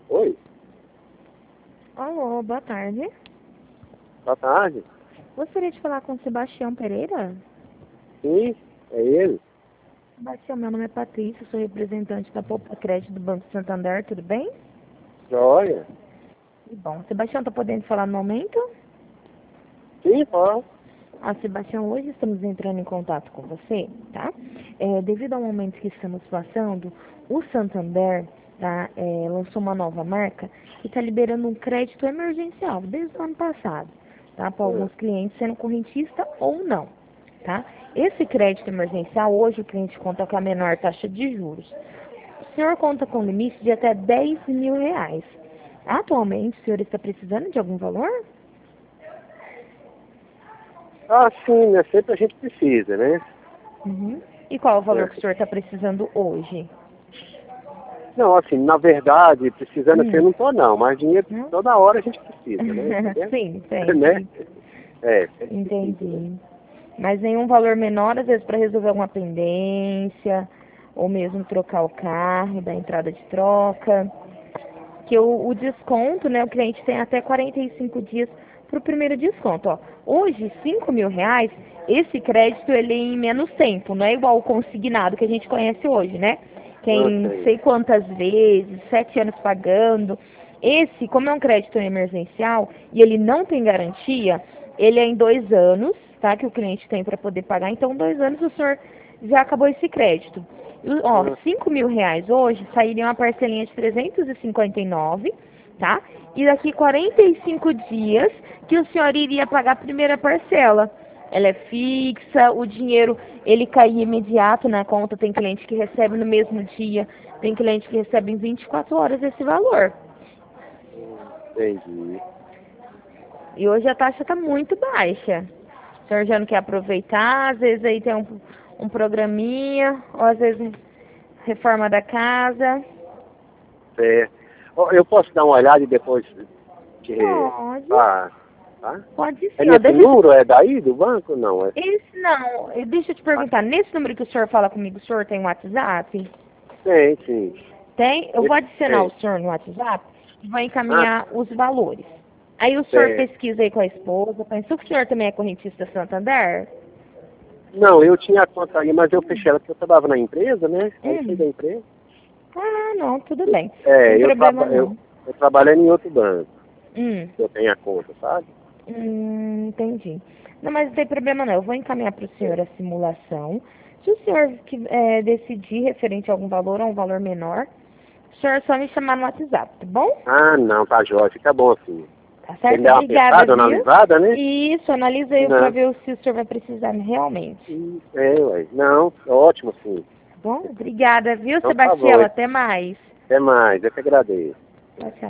Oi, Alô, boa tarde. boa tarde. Gostaria de falar com o Sebastião Pereira. Sim, é ele. Sebastião, meu nome é Patrícia, sou representante da Poupa Crédito do Banco Santander, tudo bem? Joia. Que bom. Sebastião, tá podendo falar no momento? Sim, pode. Sebastião, hoje estamos entrando em contato com você, tá? Devido ao momento que estamos passando, o Santander lançou uma nova marca que está liberando um crédito emergencial desde o ano passado, tá? Para alguns clientes, sendo correntista ou não, tá? Esse crédito emergencial, hoje o cliente conta com a menor taxa de juros. O senhor conta com limite de até R$ 10.000. Atualmente, o senhor está precisando de algum valor? Ah, sim, né? Sempre a gente precisa, né? Uhum. E qual é o valor É. que o senhor está precisando hoje? Não, assim, na verdade, precisando assim, eu Hum. não tô não, mas dinheiro Não? toda hora a gente precisa, né? Entendeu? Sim, Né? entendi. Sempre precisa, né? Entendi. Mas nenhum valor menor, às vezes, para resolver alguma pendência, ou mesmo trocar o carro, dar entrada de troca. Que o desconto, né, o cliente tem até 45 dias para o primeiro desconto. Ó. Hoje, R$ 5.000, esse crédito ele é em menos tempo, não é igual o consignado que a gente conhece hoje, né? Que é Não em sei. sei quantas vezes, 7 anos pagando. Esse, como é um crédito emergencial e ele não tem garantia, ele é em 2 anos, tá? Que o cliente tem para poder pagar. Então, 2 anos o senhor já acabou esse crédito. Ó, R$ 5.000 hoje sairia uma parcelinha de 359, tá? E daqui 45 dias que o senhor iria pagar a primeira parcela. Ela é fixa, o dinheiro ele cai imediato na conta. Tem cliente que recebe no mesmo dia, tem cliente que recebe em 24 horas esse valor. Entendi. E hoje a taxa está muito baixa. O senhor já não quer aproveitar, às vezes aí tem um programinha, ou às vezes reforma da casa. É. Ó, eu posso dar uma olhada e depois que... Pode, Ah, tá? pode É sim, ó. nesse número? É daí, do banco? Não, é... Esse não, deixa eu te Ah, perguntar, nesse número que o senhor fala comigo, o senhor tem WhatsApp? tem, sim. Tem? Eu vou Esse adicionar o tem. senhor no WhatsApp e vou Ah, encaminhar os valores. Aí o senhor tem. pesquisa aí com a esposa, pensou que o senhor também é correntista Santander? Não, eu tinha a conta aí, mas eu fechei ela porque eu trabalhava na empresa, né? Aí saí Hum. da empresa. Ah, não, tudo bem. É, Sem problema não. eu trabalhando em outro banco, Hum. que eu tenho a conta, sabe? Entendi. Não, mas não tem problema não. Eu vou encaminhar para o É. senhor a simulação. Se o senhor decidir referente a algum valor ou um valor menor, o senhor é só me chamar no WhatsApp, tá bom? Ah, não, tá jóia, fica bom assim. Tá Ele certo? deu uma Obrigada, pensada, viu? analisada, né? Isso, analisa aí para Não. ver se o senhor vai precisar realmente. Ué. Não, ótimo sim. Tá bom? Obrigada, viu, Então tá bom. Sebastião? Até mais. Até mais, eu que agradeço. Tchau, tchau.